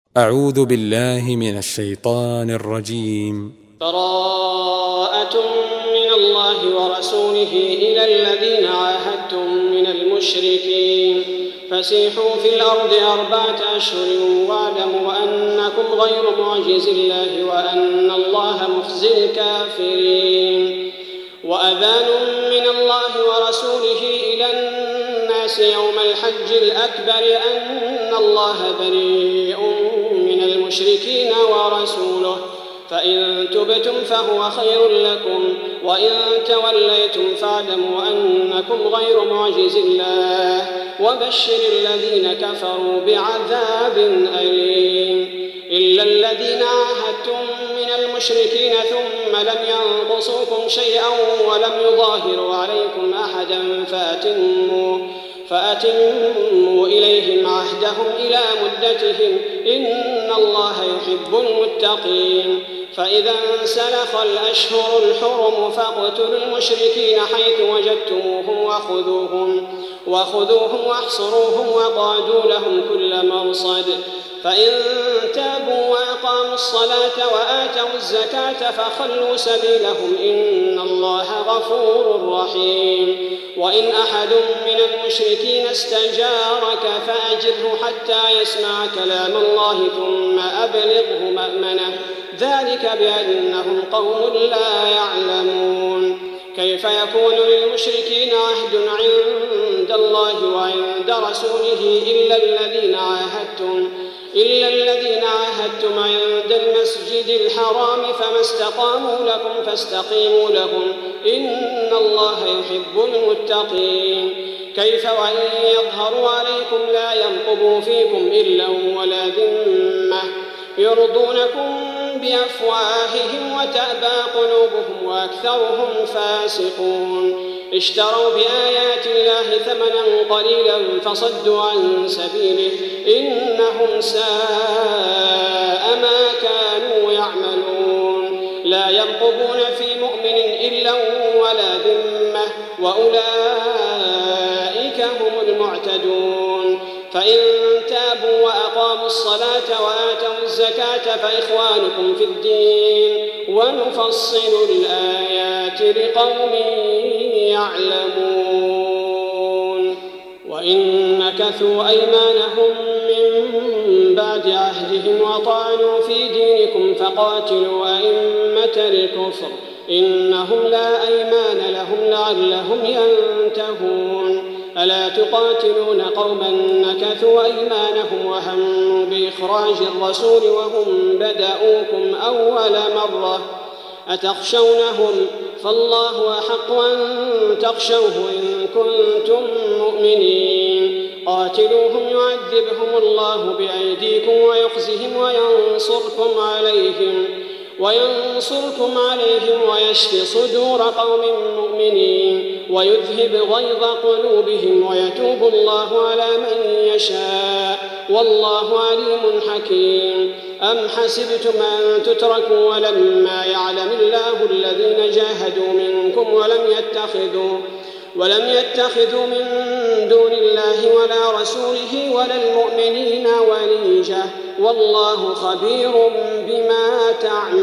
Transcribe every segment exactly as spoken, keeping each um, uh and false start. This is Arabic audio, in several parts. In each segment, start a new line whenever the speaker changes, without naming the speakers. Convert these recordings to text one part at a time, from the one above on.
أعوذ بالله من الشيطان الرجيم.
براءة من الله ورسوله إلى الذين عاهدتم من المشركين فسيحوا في الأرض أربعة أشهر واعلموا أنكم غير معجز الله وأن الله مخزي الكافرين. وأذان من الله ورسوله إلى الناس يوم الحج الأكبر أن الله بريء من المشركين ورسوله فإن تبتم فهو خير لكم وإن توليتم فاعلموا أنكم غير معجز الله وبشر الذين كفروا بعذاب أليم. إلا الذين عاهدتم من المشركين ثم لم ينقصوكم شيئا ولم يظاهروا عليكم أحدا فأتموا, فأتموا إليهم عهدهم إلى مدتهم إن الله يحب المتقين. فإذا انسلخ الأشهر الحرم فاقتلوا المشركين حيث وجدتموهم وخذوهم, وخذوهم واحصروهم وقعدوا لهم كل مرصد. فإن تابوا وأقاموا الصلاة وآتوا الزكاة فخلوا سبيلهم إن الله غفور رحيم. وإن أحد من المشركين استجارك فأجره حتى يسمع كلام الله ثم أبلغه مأمنه ذلك بأنهم قوم لا يعلمون. كيف يكون للمشركين عهد عند الله وعند رسوله إلا الذين عاهدتم إلا الذين عاهدتم عند المسجد الحرام فما استقاموا لكم فاستقيموا لهم إن الله يحب المتقين. كيف وإن يظهروا عليكم لا يرقبوا فيكم إلا ولا ذمة يرضونكم بأفواههم وتأبى قلوبهم وأكثرهم فاسقون. اشتروا بآيات الله ثمنا قليلا فصدوا عن سبيله إنهم ساء ما كانوا يعملون. لا يرقبون في مؤمن إلا ولا ذمة وأولئك هم المعتدون. فإن تابوا وأقاموا الصلاة وآتوا الزكاة فإخوانكم في الدين ونفصل الآيات لقوم يعلمون. وإن نكثوا أيمانهم من بعد عهدهم وطعنوا في دينكم فقاتلوا أئمة الكفر إنهم لا أيمان لهم لعلهم ينتهون. ألا تقاتلون قوما نكثوا أيمانهم وهموا بإخراج الرسول وهم بدأوكم أول مرة أتخشونهم فالله أحق أن تخشوه إن كنتم مؤمنين. قاتلوهم يعذبهم الله بأيديكم ويخزهم وينصركم عليهم وينصركم عليهم ويشفي صدور قوم مؤمنين ويذهب غيظ قلوبهم ويتوب الله على من يشاء والله عليم حكيم. أم حسبتم أن تتركوا ولما يعلم الله الذين جاهدوا منكم ولم يتخذوا ولم يتخذوا من دون الله ولا رسوله ولا المؤمنين وليجة والله خبير بما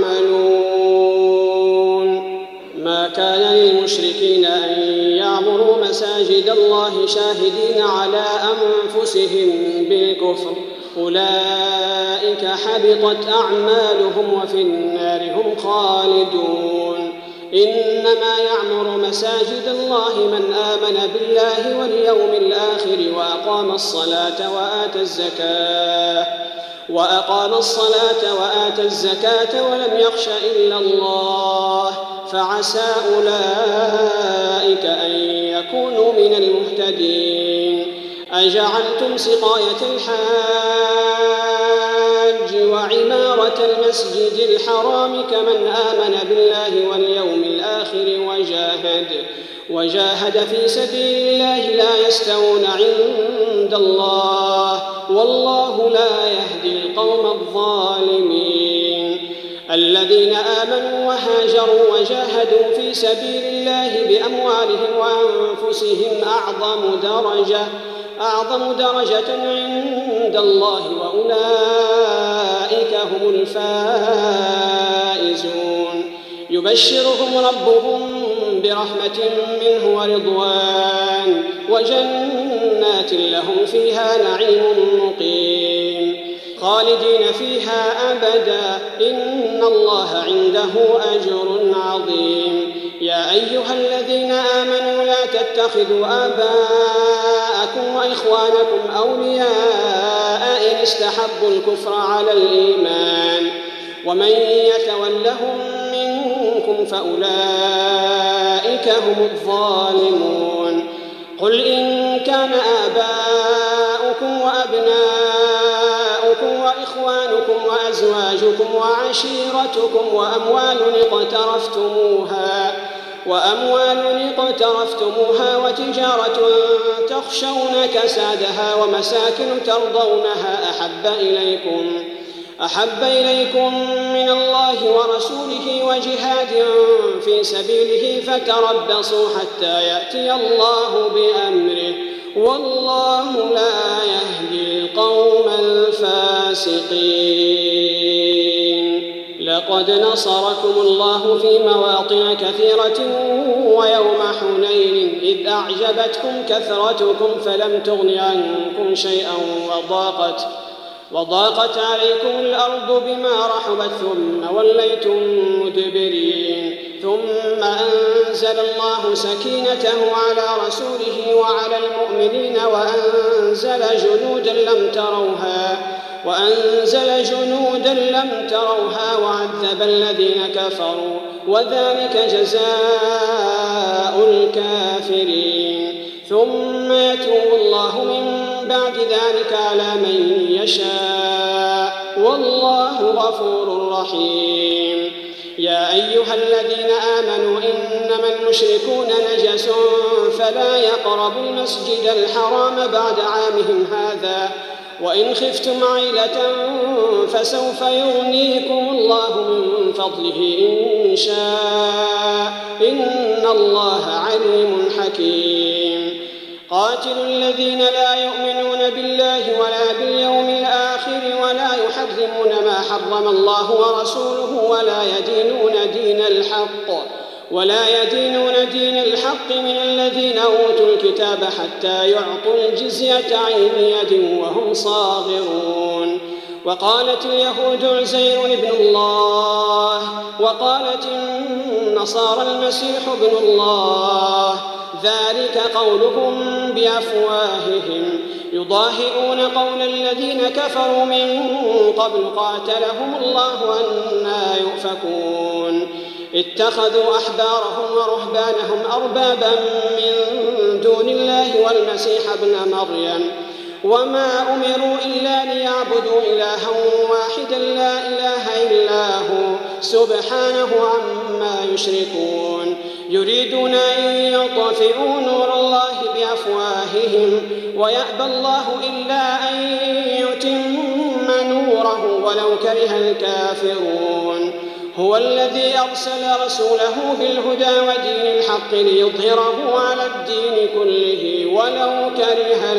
تعملون. ما كان للمشركين أن يعمروا مساجد الله شاهدين على أنفسهم بالكفر أولئك حبطت أعمالهم وفي النار هم خالدون. إنما يعمر مساجد الله من آمن بالله واليوم الآخر وأقام الصلاة وآتى الزكاة وأقام الصلاة وآتى الزكاة ولم يخش إلا الله فعسى أولئك أن يكونوا من المهتدين. أجعلتم سقاية الحاج وعمارة المسجد الحرام كمن آمن بالله واليوم الآخر وجاهد, وجاهد في سبيل الله لا يستوون عند الله والله لا يهدي القوم الظالمين. الذين آمنوا وهاجروا وجاهدوا في سبيل الله بأموالهم وأنفسهم أعظم درجة أعظم درجة عند الله وأولئك هم الفائزون يبشرهم ربهم برحمة منه ورضوان وجنات لهم فيها نعيم مقيم خالدين فيها أبدا إن الله عنده أجر عظيم يا أيها الذين آمنوا لا تتخذوا آباءكم وإخوانكم أولياء إن استحبوا الكفر على الإيمان ومن يتولهم منكم فأولئك هم الظالمون قل إن كان آباؤكم وأبناؤكم وإخوانكم وأزواجكم وعشيرتكم وأموال اقترفتموها وأموال اقترفتموها وتجارة تخشون كسادها ومساكن ترضونها أحب إليكم أحب إليكم من الله ورسوله وجهاد في سبيله فتربصوا حتى يأتي الله بأمره والله لا يهدي القوم الفاسقين لقد نصركم الله في مواطن كثيرة ويوم حنين إذ أعجبتكم كثرتكم فلم تغن عنكم شيئا وضاقت وضاقت عليكم الأرض بما رحبت ثم وليتم مدبرين ثم أنزل الله سكينته على رسوله وعلى المؤمنين وأنزل جنودا لم تروها وأنزل جنودا لم تروها وعذب الذين كفروا وذلك جزاء الكافرين ثم يتوب الله من بعد ذلك على من يشاء والله غفور رحيم يا أيها الذين آمنوا إنما المشركون نجس فلا يقربوا المسجد الحرام بعد عامهم هذا وإن خفتم عيلة فسوف يغنيكم الله من فضله إن شاء إن الله عليم حكيم قاتلوا الذين لا يؤمنون بالله ولا باليوم الآخر ولا يحرمون ما حرم الله ورسوله ولا يدينون دين الحق ولا يدينون دين الحق من الذين أوتوا الكتاب حتى يعطوا الجزية عن يد وهم صاغرون وقالت اليهود عزير ابن الله وقالت النصارى المسيح ابن الله ذلك قولهم بأفواههم يضاهئون قول الذين كفروا من قبل قاتلهم الله أنى يؤفكون اتخذوا أحبارهم ورهبانهم أربابا من دون الله والمسيح ابن مريم وما أمروا إلا ليعبدوا إلها واحدا لا إله إلا هو سبحانه عما يشركون يريدون أن يطفئوا نور الله بأفواههم ويأبى الله إلا أن يتم نوره ولو كره الكافرون هو الذي أرسل رسوله بالهدى ودين الحق ليظهره على الدين كله ولو كره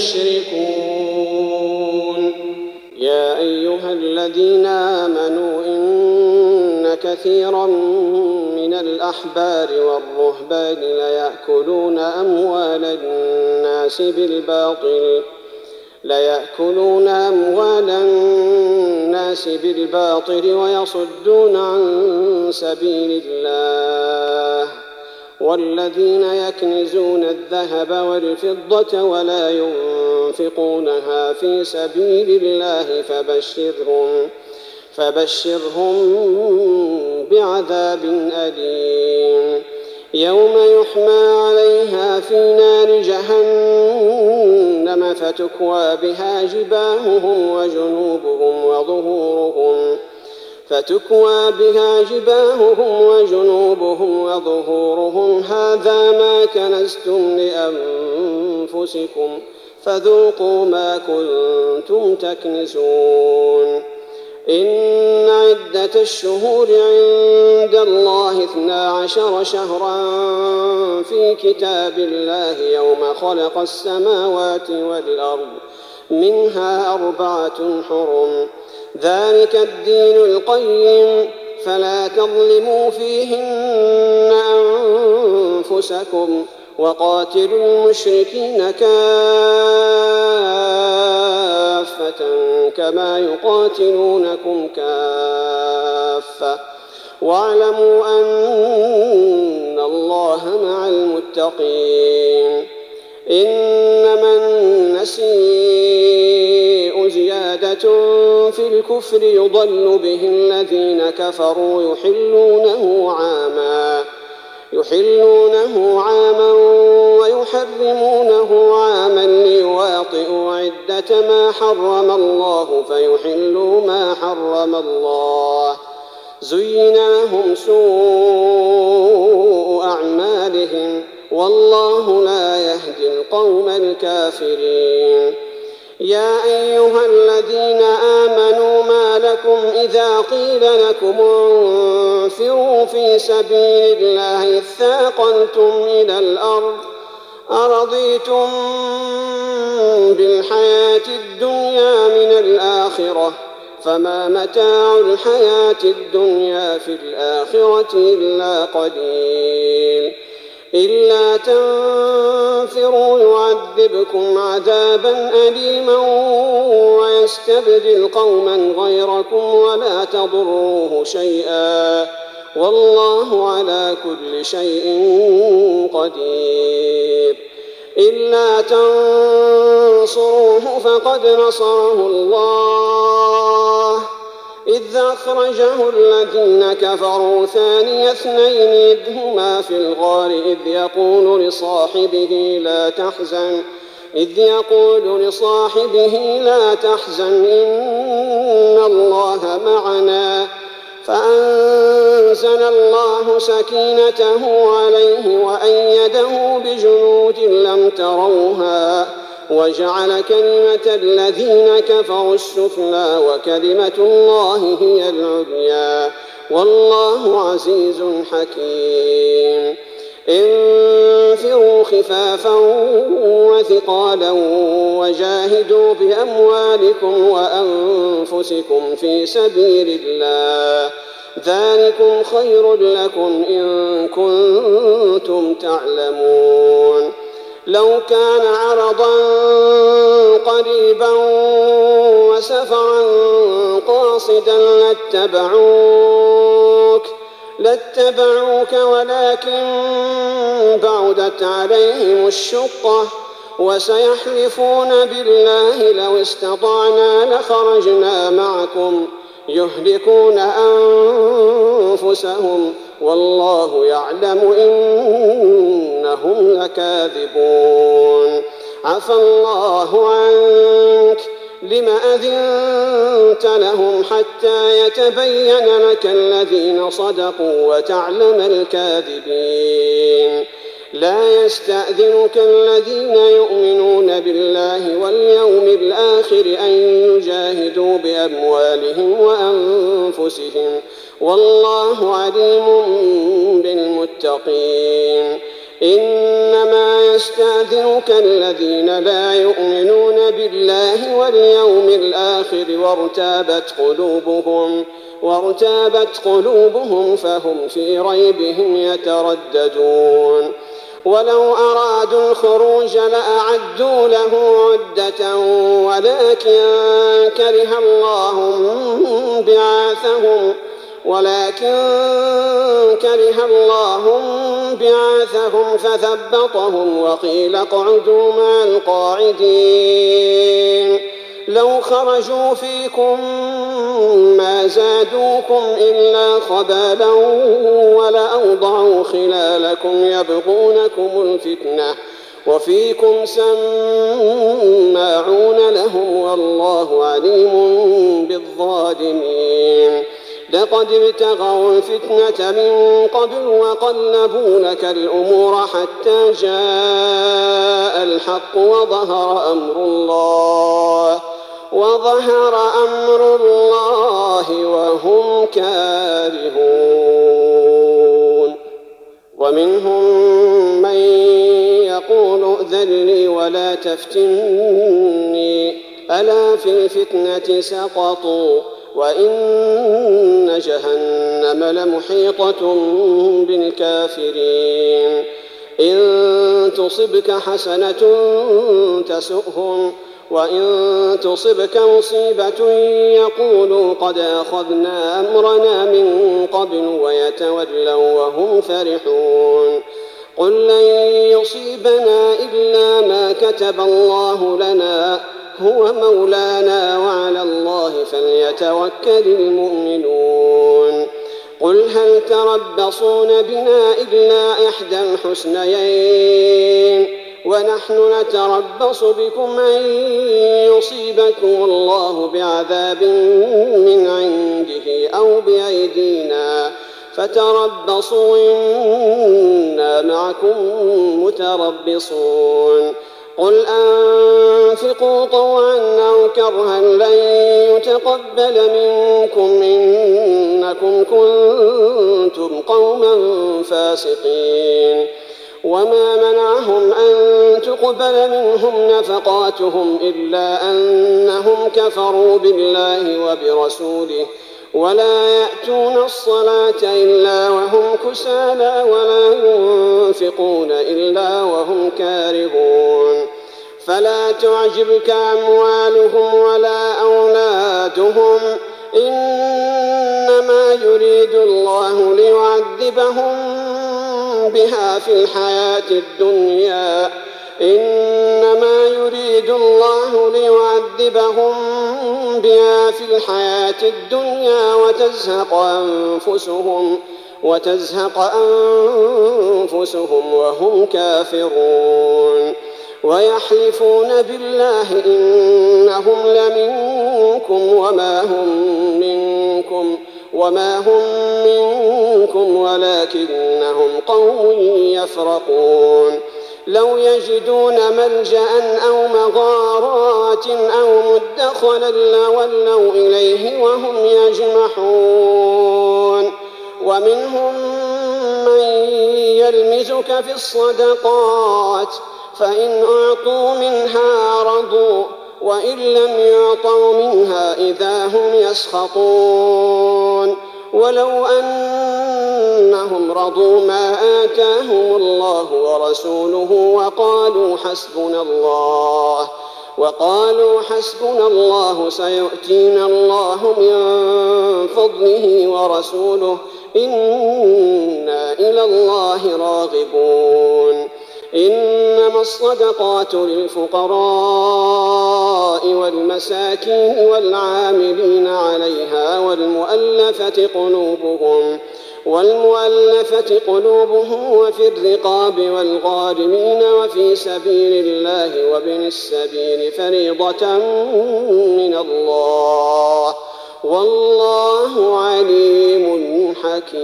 المشركون يا أيها الذين آمنوا إن كثيرا من الأحبار والرهبان ليأكلون أموال الناس بالباطل ليأكلون أموال الناس بالباطل ويصدون عن سبيل الله والذين يكنزون الذهب والفضة ولا ينفقونها في سبيل الله فبشرهم فبشرهم بعذاب أليم يوم يحمى عليها في نار جهنم فتكوى بها جباههم وجنوبهم وظهورهم فتكوى بها جباههم وجنوبهم وظهورهم هذا ما كنزتم لأنفسكم فذوقوا ما كنتم تكنزون إن عدة الشهور عند الله اثنا عشر شهرا في كتاب الله يوم خلق السماوات والأرض منها أربعة حرم ذلك الدين القيم فلا تظلموا فيهن أنفسكم وقاتلوا المشركين كافة كما يقاتلونكم كافة واعلموا أن الله مع المتقين. إنما النسيء زيادة في الكفر يضل به الذين كفروا يحلونه عاما يحلونه عاما ويحرمونه عاما ليواطئوا عدة ما حرم الله فيحلوا ما حرم الله. زين لهم سوء أعمالهم والله لا يهدي القوم الكافرين. يا أيها الذين آمنوا ما لكم إذا قيل لكم انفروا في سبيل الله اثاقلتم إلى الأرض أرضيتم بالحياة الدنيا من الآخرة فما متاع الحياة الدنيا في الآخرة إلا قليل. إلا تنفروا يعذبكم عذابا أليما ويستبدل قوما غيركم ولا تضروه شيئا والله على كل شيء قدير. إلا تنصروه فقد نصره الله إذ أخرجه الذين كفروا ثاني اثنين إذ هما في الغار إذ يقول لصاحبه لا تحزن إذ يقول لصاحبه لا تحزن إن الله معنا فأنزل الله سكينته عليه وأيده بجنود لم تروها وجعل كلمة الذين كفروا السفلى وكلمة الله هي العليا والله عزيز حكيم. انفروا خفافا وثقالا وجاهدوا بأموالكم وأنفسكم في سبيل الله ذلكم خير لكم إن كنتم تعلمون. لو كان عرضا قريبا وسفرا قاصدا لاتبعوك لاتبعوك ولكن بعدت عليهم الشقة وسيحلفون بالله لو استطعنا لخرجنا معكم يهلكون أنفسهم والله يعلم إنهم لكاذبون. عفى الله عنك لم أذنت لهم حتى يتبين لك الذين صدقوا وتعلم الكاذبين. لا يستأذنك الذين يؤمنون بالله واليوم الآخر أن يجاهدوا بأموالهم وأنفسهم والله عليم بالمتقين. إنما يستأذنك الذين لا يؤمنون بالله واليوم الآخر وارتابت قلوبهم وارتابت قلوبهم فهم في ريبهم يترددون. ولو أرادوا الخروج لأعدوا له عدة ولكن كره الله بعاثهم ولكن كره الله بعاثهم فثبطهم وقيل اقعدوا مع القاعدين. لو خرجوا فيكم ما زادوكم إلا خبالا ولأوضعوا خلالكم يبغونكم الفتنة وفيكم سماعون لهم والله عليم بالظالمين. لقد ابتغوا الفتنة من قبل وقلبوا لك الأمور حتى جاء الحق وظهر أمر الله وظهر أمر الله وهم كارهون. ومنهم من يقول ائذن لي ولا تفتني ألا في الفتنة سقطوا وإن جهنم لمحيطة بالكافرين. إن تصبك حسنة تسؤهم وإن تصبك مصيبة يقولوا قد أخذنا أمرنا من قبل ويتولوا وهم فرحون. قل لن يصيبنا إلا ما كتب الله لنا هو مولانا وعلى الله فليتوكل المؤمنون. قل هل تربصون بنا إلا إحدى الحسنيين ونحن نتربص بكم أن يصيبكم الله بعذاب من عنده أو بأيدينا فتربصوا إنا معكم متربصون. قل أنفقوا طوعا أو كرها لن يتقبل منكم إنكم كنتم قوما فاسقين. وما منعهم أن تقبل منهم نفقاتهم إلا أنهم كفروا بالله وبرسوله ولا يأتون الصلاة إلا وهم كسالى ولا ينفقون إلا وهم كارهون. فلا تعجبك أموالهم ولا أولادهم إنما يريد الله ليعذبهم بها في الحياة الدنيا إنما يريد الله ليعذبهم بها في الحياة الدنيا وتزهق أنفسهم وتزهق أنفسهم وهم كافرون. ويحلفون بالله إنهم لمنكم وما هم منكم وما هم منكم ولكنهم قوم يفرقون. لو يجدون ملجأ أو مغارات أو مدخلا لولوا إليه وهم يجمحون. ومنهم من يلمزك في الصدقات فإن أعطوا منها رضوا وإن لم يعطوا منها إذا هم يسخطون. ولو أنهم رضوا ما آتاهم الله ورسوله وقالوا حسبنا الله وقالوا حسبنا الله سيؤتينا الله من فضله ورسوله إنا إلى الله راغبون. إنما الصدقات للفقراء والمساكين والعاملين عليها والمؤلفة قلوبهم والمؤلفة قلوبهم وفي الرقاب والغارمين وفي سبيل الله وابن السبيل فريضة من الله والله عليم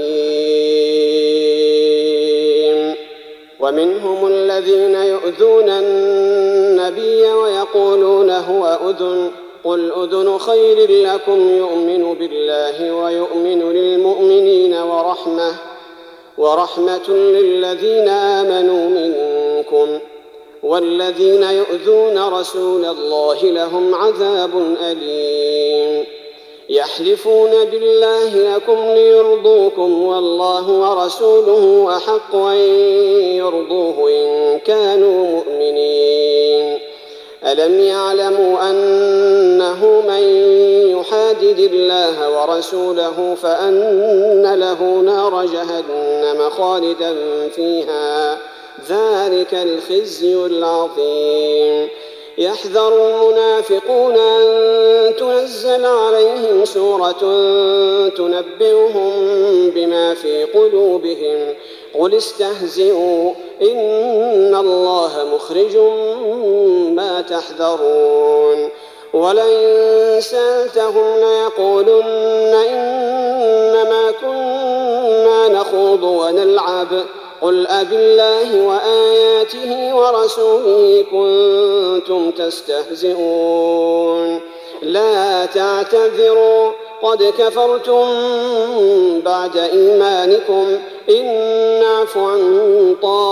حكيم. ومنهم الذين يؤذون النبي ويقولون هو أذن قل أذن خير لكم يؤمن بالله ويؤمن للمؤمنين ورحمة ورحمة للذين آمنوا منكم والذين يؤذون رسول الله لهم عذاب أليم. يحلفون بالله لكم ليرضوكم والله ورسوله أحق أن يرضوه إن كانوا مؤمنين. ألم يعلموا أنه من يحادد الله ورسوله فأن له نار جهنم خالدا فيها ذلك الخزي العظيم. يحذر المنافقون أن تنزل عليهم سورة تنبئهم بما في قلوبهم قل استهزئوا إن الله مخرج ما تحذرون. ولئن سألتهم ليقولن إنما كنا نخوض ونلعب قل أبالله وآياته ورسوله كنتم تستهزئون. لا تعتذروا قد كفرتم بعد إيمانكم إن نعف عن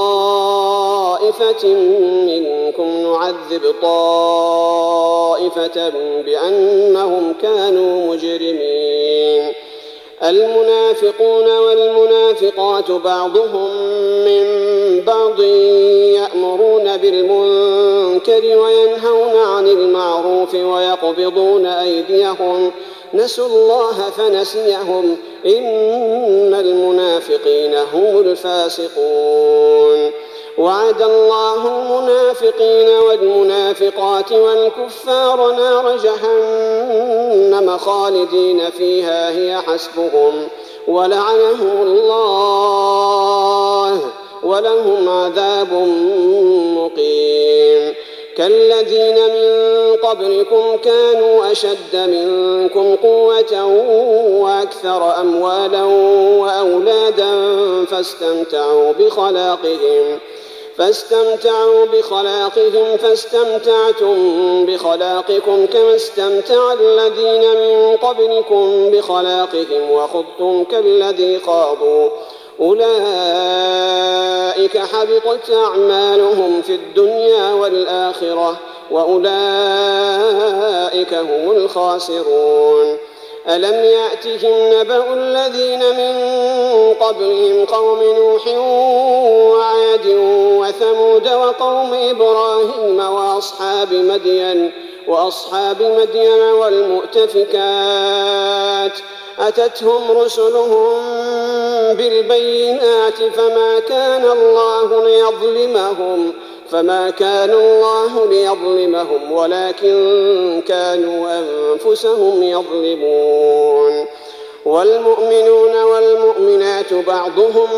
طائفة منكم نعذب طائفة بأنهم كانوا مجرمين. المنافقون والمنافقات بعضهم من بعض يأمرون بالمنكر وينهون عن المعروف ويقبضون أيديهم نسوا الله فنسيهم إن المنافقين هم الفاسقون. وعد الله المنافقين والمنافقات والكفار نار جهنم خالدين فيها هي حسبهم ولعنهم الله ولهم عذاب مقيم. كالذين من قبلكم كانوا أشد منكم قوة وأكثر أموالا وأولادا فاستمتعوا بخلاقهم فاستمتعوا بخلاقهم فاستمتعتم بخلاقكم كما استمتع الذين من قبلكم بخلاقهم وخضتم كالذي خاضوا أولئك حبطت أعمالهم في الدنيا والآخرة وأولئك هم الخاسرون. ألم يأتهم نبأ الذين من قبلهم قوم نوح وعاد وثمود وقوم إبراهيم وأصحاب مدين وأصحاب مدين والمؤتفكات أتتهم رسلهم بالبينات فما كان الله ليظلمهم فما كان الله ليظلمهم ولكن كانوا أنفسهم يظلمون. والمؤمنون والمؤمنات بعضهم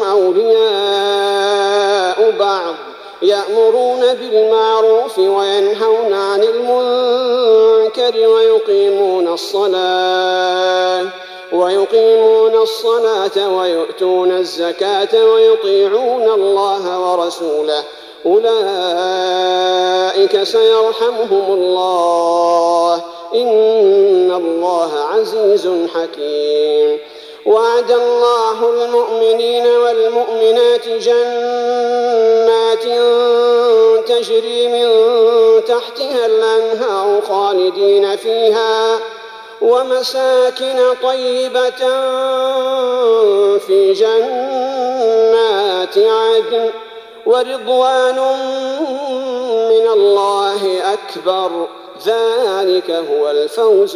أولياء بعض يأمرون بالمعروف وينهون عن المنكر ويقيمون الصلاة ويقيمون الصلاة ويؤتون الزكاة ويطيعون الله ورسوله أولئك سيرحمهم الله إن الله عزيز حكيم. وعد الله المؤمنين والمؤمنات جنات تجري من تحتها الأنهار خالدين فيها ومساكن طيبة في جنات عدن ورضوان من الله أكبر ذلك هو الفوز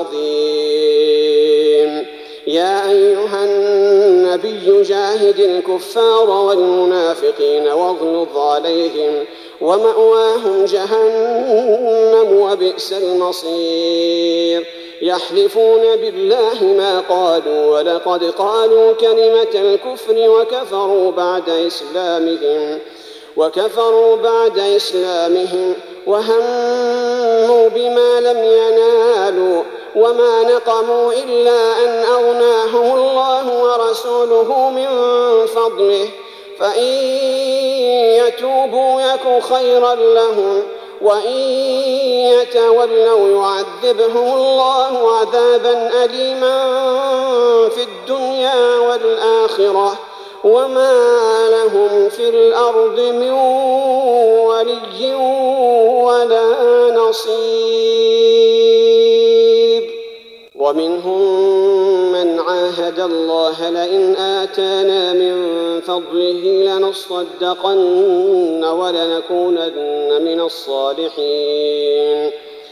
العظيم. يا أيها النبي جاهد الكفار والمنافقين واغلظ عليهم ومأواهم جهنم وبئس المصير. يحلفون بالله ما قالوا ولقد قالوا كلمة الكفر وكفروا بعد إسلامهم وكفروا بعد إسلامهم وهموا بما لم ينالوا وما نقموا إلا أن أغناهم الله ورسوله من فضله فإن يتوبوا يك خيرا لهم وإن يتولوا يعذبهم الله عذابا أليما في الدنيا والآخرة وما لهم في الأرض من ولي ولا نصير. ومنهم من عاهد الله لئن آتانا من فضله لنصدقن ولنكونن من الصالحين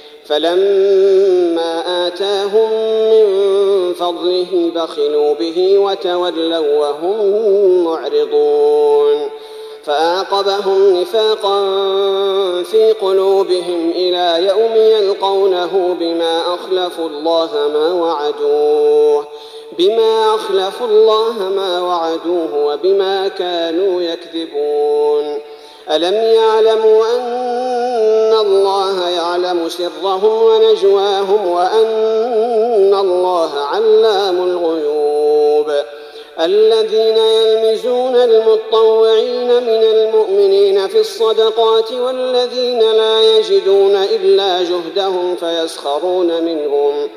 فلما آتاهم من فضله بخلوا به وتولوا وهم معرضون فأعقبهم نفاقا في قلوبهم إلى يوم يلقونه بما أخلفوا الله ما وعدوه بما أخلفوا الله ما وعدوه وبما كانوا يكذبون. ألم يعلموا أن الله يعلم سرهم ونجواهم وأن الله علام الغيوب. الذين يلمزون المتطوعين من المؤمنين في الصدقات والذين لا يجدون إلا جهدهم فيسخرون منهم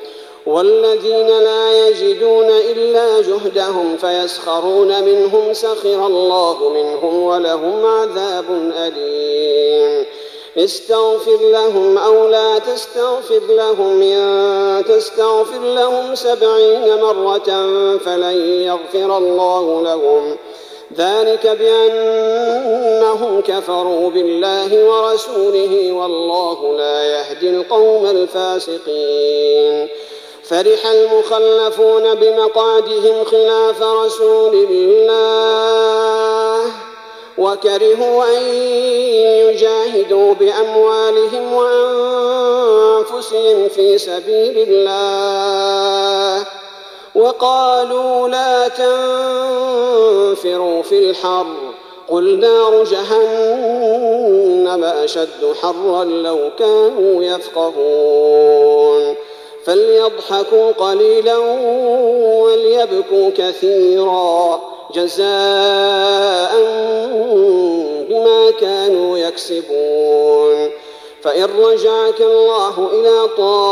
والذين لا يجدون إلا جهدهم فيسخرون منهم سخر الله منهم ولهم عذاب أليم استغفر لهم أو لا تستغفر لهم إن تستغفر لهم سبعين مرة فلن يغفر الله لهم ذلك بأنهم كفروا بالله ورسوله والله لا يهدي القوم الفاسقين فرح المخلفون بمقعدهم خلاف رسول الله وكرهوا أن يجاهدوا بأموالهم وأنفسهم في سبيل الله وقالوا لا تنفروا في الحر قل نار جهنم أشد حرا لو كانوا يفقهون فليضحكوا قليلا وليبكوا كثيرا جزاء بما كانوا يكسبون فإن رجعك الله إلى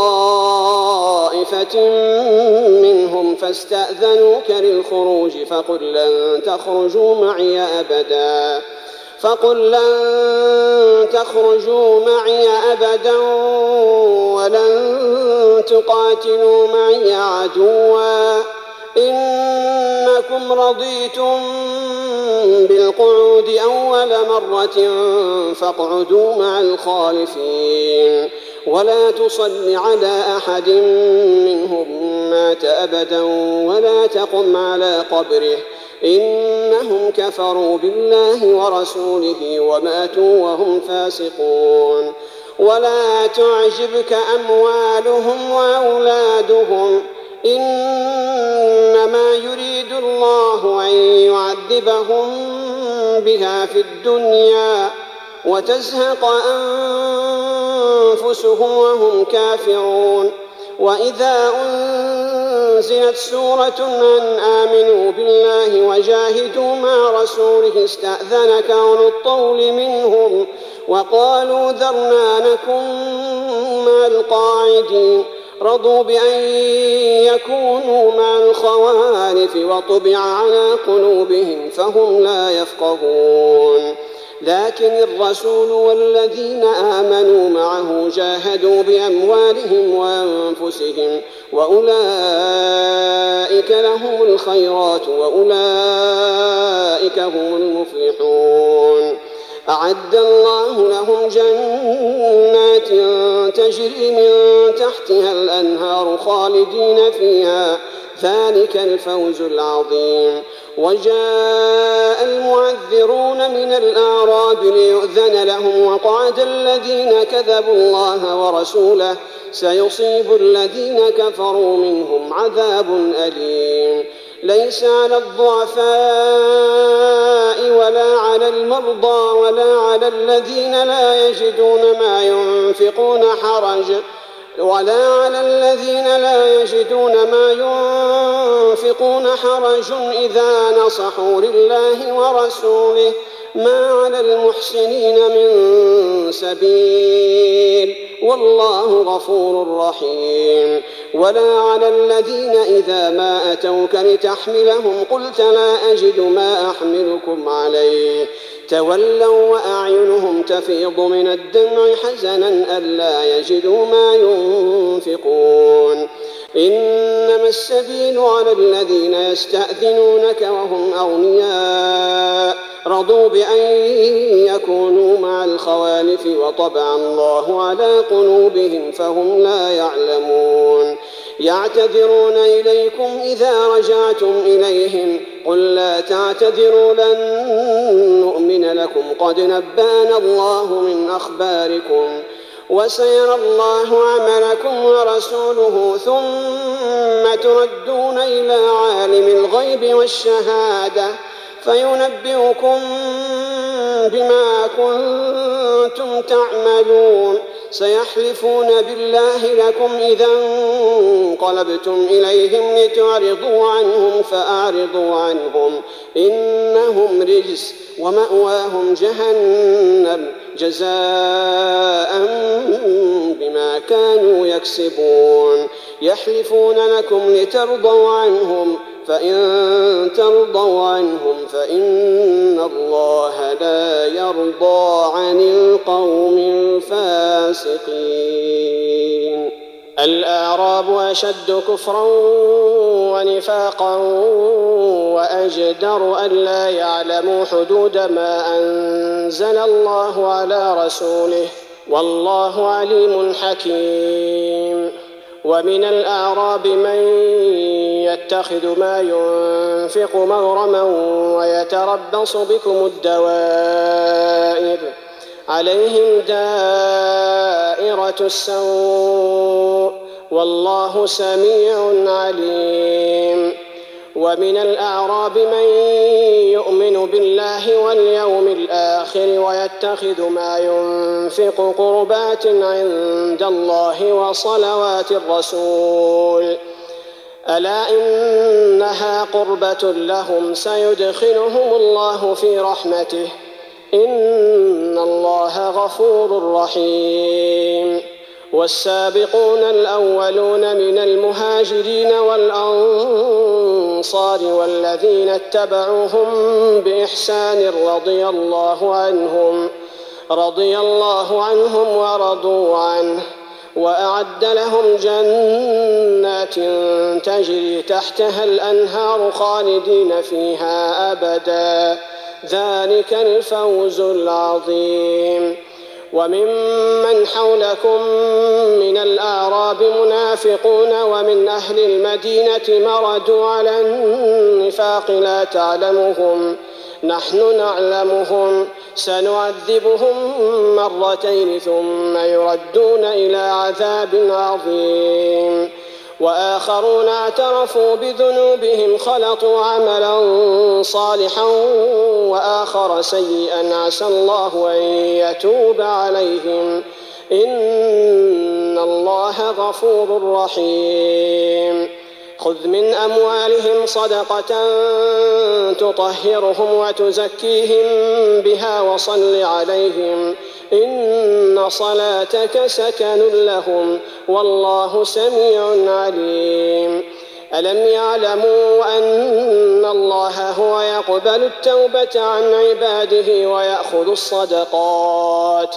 طائفة منهم فاستأذنوك للخروج فقل لن تخرجوا معي أبدا فقل لن تخرجوا معي أبدا ولن تقاتلوا معي عدوا إنكم رضيتم بالقعود أول مرة فاقعدوا مع الخالفين ولا تصل على أحد منهم مات أبدا ولا تقم على قبره إنهم كفروا بالله ورسوله وماتوا وهم فاسقون ولا تعجبك أموالهم وأولادهم إنما يريد الله أن يعذبهم بها في الدنيا وتزهق أنفسهم وهم كافرون وإذا أنزلت سورة أن آمنوا بالله وجاهدوا مع رسوله استأذنك أولو الطول منهم وقالوا ذرنا نكن مع القاعدين رضوا بأن يكونوا مع الخوالف وطبع على قلوبهم فهم لا يفقهون لكن الرسول والذين آمنوا معه جاهدوا بأموالهم وأنفسهم وأولئك لهم الخيرات وأولئك هم المفلحون أعد الله لهم جنات تجري من تحتها الأنهار خالدين فيها ذلك الفوز العظيم وجاء المعذرون من الأعراب ليؤذن لهم وقعد الذين كذبوا الله ورسوله سيصيب الذين كفروا منهم عذاب أليم ليس على الضعفاء ولا على المرضى ولا على الذين لا يجدون ما ينفقون حرج ولا على الذين لا يجدون ما ينفقون حرج إذا نصحوا لله ورسوله ما على المحسنين من سبيل والله غفور رحيم ولا على الذين إذا ما أتوك لتحملهم قلت لا أجد ما أحملكم عليه تولوا وأعينهم تفيض من الدمع حزنا ألا يجدوا ما ينفقون إنما السبيل على الذين يستأذنونك وهم أغنياء رضوا بأن يكونوا مع الخوالف وطبع الله على قلوبهم فهم لا يعلمون يعتذرون إليكم إذا رجعتم إليهم قل لا تعتذروا لن نؤمن لكم قد نبأنا الله من أخباركم وسيرى الله عملكم ورسوله ثم تردون إلى عالم الغيب والشهادة فينبئكم بما كنتم تعملون سيحلفون بالله لكم إذا انقلبتم إليهم لتعرضوا عنهم فأعرضوا عنهم إنهم رجس ومأواهم جهنم جزاء بما كانوا يكسبون يحلفون لكم لترضوا عنهم فإن ترضوا عنهم فإن الله لا يرضى عن القوم الفاسقين. الأعراب أشد كفرا ونفاقا وأجدر ألا يعلموا حدود ما أنزل الله على رسوله والله عليم حكيم. ومن الأعراب من يتخذ ما ينفق مغرما ويتربص بكم الدوائر عليهم دائرة السوء والله سميع عليم. ومن الأعراب من يؤمن بالله واليوم الآخر ويتخذ ما ينفق قربات عند الله وصلوات الرسول ألا إنها قربة لهم سيدخلهم الله في رحمته إن الله غفور رحيم. والسابقون الأولون من المهاجرين والأنصار والذين اتبعوهم بإحسان رضي الله عنهم رضي الله عنهم ورضوا عنه وأعد لهم جنات تجري تحتها الأنهار خالدين فيها أبدا ذلك الفوز العظيم. وممن حولكم من الأعراب منافقون ومن أهل المدينة مردوا على النفاق لا تعلمهم نحن نعلمهم سنعذبهم مرتين ثم يردون إلى عذاب عظيم. وآخرون اعترفوا بذنوبهم خلطوا عملا صالحا وآخر سيئا عسى الله أن يتوب عليهم إن الله غفور رحيم. خذ من أموالهم صدقة تطهرهم وتزكيهم بها وصل عليهم إن صلاتك سكن لهم والله سميع عليم. ألم يعلموا أن الله هو يقبل التوبة عن عباده ويأخذ الصدقات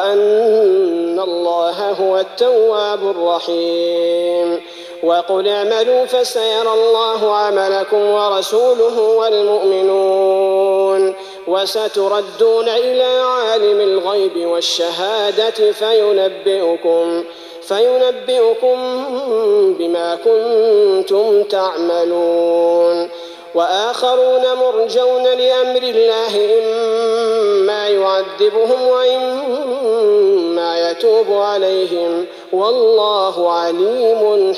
وأن الله هو التواب الرحيم. وقل اعملوا فسيرى الله عملكم ورسوله والمؤمنون وستردون إلى عالم الغيب والشهادة فينبئكم فينبئكم بما كنتم تعملون. وآخرون مرجون لأمر الله إما يعذبهم وإما يتوب عليهم والله عليم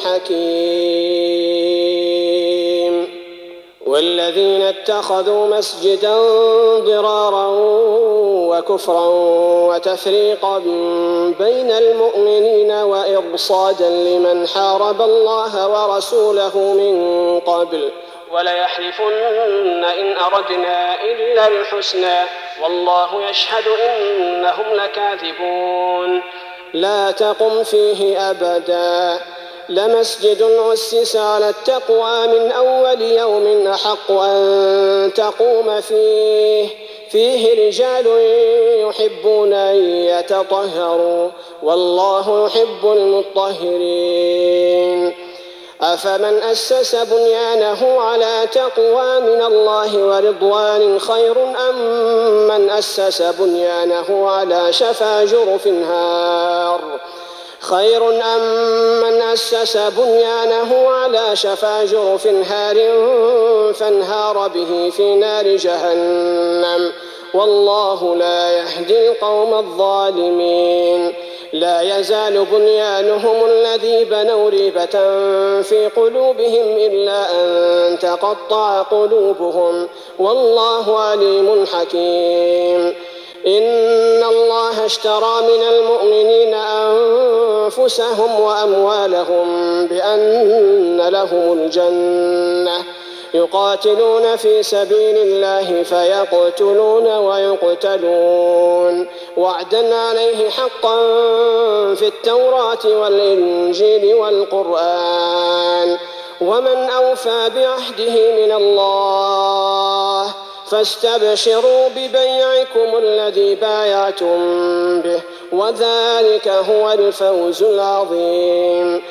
حكيم. والذين اتخذوا مسجدا ضرارا وكفرا وتفريقا بين المؤمنين وإرصادا لمن حارب الله ورسوله من قبل وليحلفن إن أردنا إلا الحسنى والله يشهد إنهم لكاذبون. لا تقم فيه أبدا لمسجد أسس على التقوى من أول يوم أحق أن تقوم فيه فيه رجال يحبون أن يتطهروا والله يحب المطهرين. أفمن أسس بنيانه على تقوى من الله ورضوان خير أم من أسس بنيانه على شفا جرف هار خير أم من أسس بنيانه على شفا جرف هار فانهار به في نار جهنم والله لا يهدي القوم الظالمين. لا يزال بنيانهم الذي بنوا ريبة في قلوبهم إلا أن تقطع قلوبهم والله عليم حكيم. إن الله اشترى من المؤمنين أنفسهم وأموالهم بأن لهم الجنة يقاتلون في سبيل الله فيقتلون ويقتلون وعدا عليه حقا في التوراة والإنجيل والقرآن ومن أوفى بعهده من الله فاستبشروا ببيعكم الذي بايعتم به وذلك هو الفوز العظيم.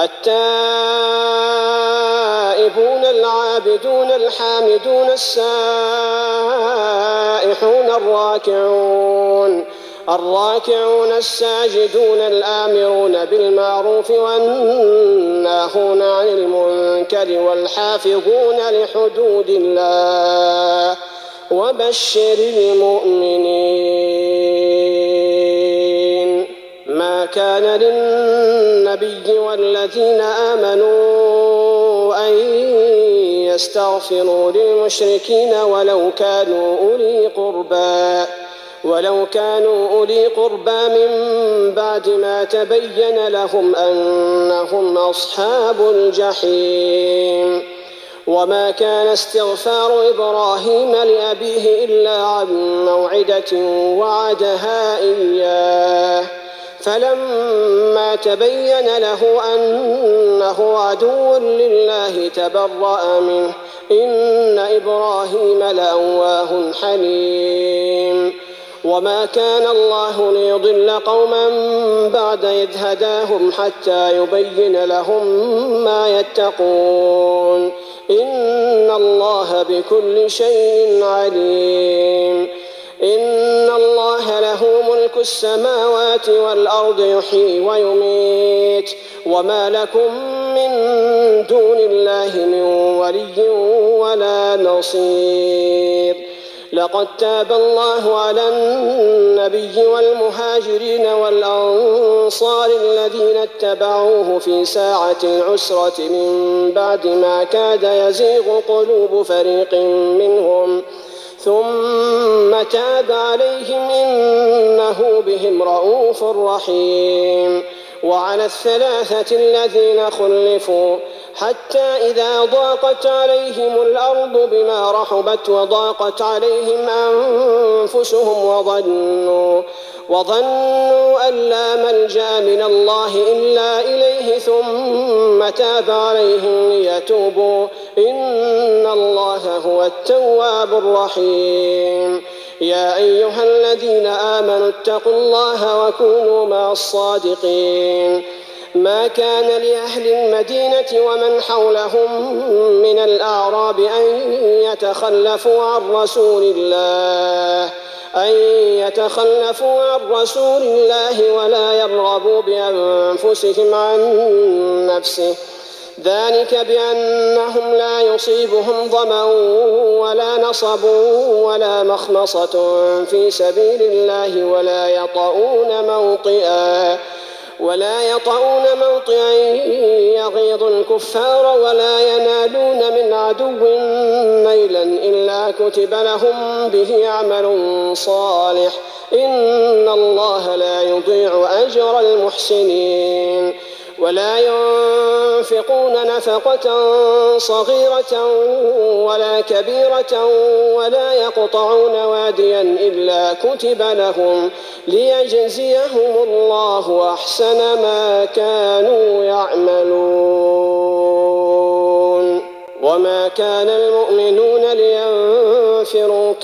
التائبون العابدون الحامدون السائحون الراكعون الراكعون الساجدون الآمرون بالمعروف والناهون عن المنكر والحافظون لحدود الله وبشر المؤمنين. ما كان للنبي والذين آمنوا أن يستغفروا للمشركين ولو كانوا أولي قربى ولو كانوا أولي قربى من بعد ما تبين لهم أنهم أصحاب الجحيم. وما كان استغفار إبراهيم لأبيه إلا عن موعدة وعدها إياه فلما تبين له أنه عدو لله تبرأ منه إن إبراهيم لأواه حليم. وما كان الله ليضل قوما بعد إذ هداهم حتى يبين لهم ما يتقون إن الله بكل شيء عليم. إن الله له ملك السماوات والأرض يحيي ويميت وما لكم من دون الله من ولي ولا نصير. لقد تاب الله على النبي والمهاجرين والأنصار الذين اتبعوه في ساعة العسرة من بعد ما كاد يزيغ قلوب فريق منهم ثم تاب عليهم إنه بهم رءوف رحيم. وعلى الثلاثة الذين خلفوا حتى إذا ضاقت عليهم الأرض بما رحبت وضاقت عليهم أنفسهم وظنوا وظنوا أن لا ملجأ من الله إلا إليه ثم تاب عليهم ليتوبوا إن الله هو التواب الرحيم. يا أيها الذين آمنوا اتقوا الله وكونوا مع الصادقين. ما كان لأهل المدينة ومن حولهم من الأعراب أن يتخلفوا عن رسول الله أن يتخلفوا عن رسول الله ولا يرغبوا بأنفسهم عن نفسه ذلك بأنهم لا يصيبهم ظمأ ولا نصب ولا مخمصة في سبيل الله ولا يطؤون موطئا ولا يطؤون موطئا يغيظ الكفار ولا ينالون من عدو نيلا إلا كتب لهم به عمل صالح إن الله لا يضيع أجر المحسنين. ولا ينفقون نفقة صغيرة ولا كبيرة ولا يقطعون واديا إلا كتب لهم ليجزيهم الله أحسن ما كانوا يعملون. وما كان المؤمنون لينفروا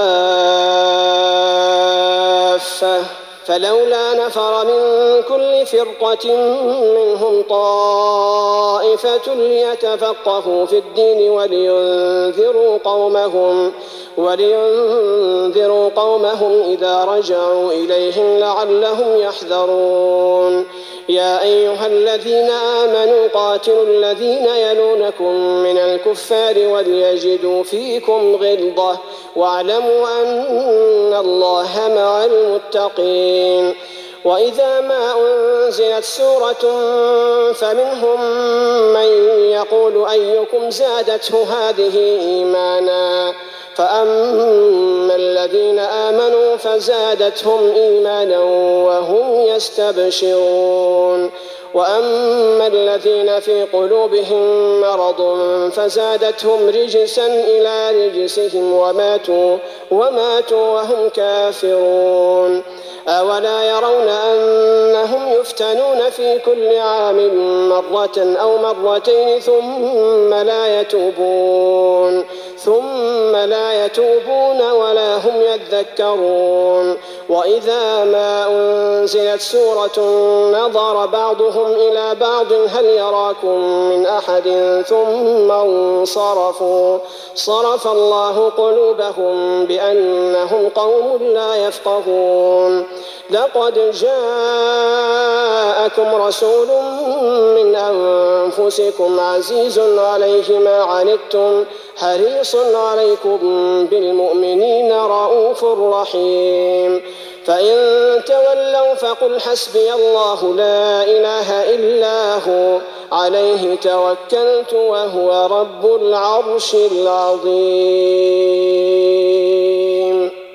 كافة فلولا نفر من كل فرقة منهم طائفة ليتفقهوا في الدين ولينذروا قومهم ولينذروا قومهم إذا رجعوا إليهم لعلهم يحذرون. يا أيها الذين آمنوا قاتلوا الذين يلونكم من الكفار وليجدوا فيكم غلظة واعلموا أن الله مع المتقين. وإذا ما أنزلت سورة فمنهم من يقول أيكم زادته هذه إيمانا فأما الذين آمنوا فزادتهم إيمانا وهم يستبشرون وأما الذين في قلوبهم مرض فزادتهم رجسا إلى رجسهم وماتوا, وماتوا وهم كافرون أولا يرون أنهم يفتنون في كل عام مرة أو مرتين ثم لا يتوبون ثم لا يتوبون ولا هم يذكرون وإذا ما أنزلت سورة نظر بعضهم إلى بعض هل يراكم من أحد ثم انصرفوا صرف الله قلوبهم بأنهم قوم لا يفقهون لقد جاءكم رسول من أنفسكم عزيز عليه ما عنتم حريص عليكم بالمؤمنين رؤوف رحيم فإن تولوا فقل حسبي الله لا إله إلا هو عليه توكلت وهو رب العرش العظيم.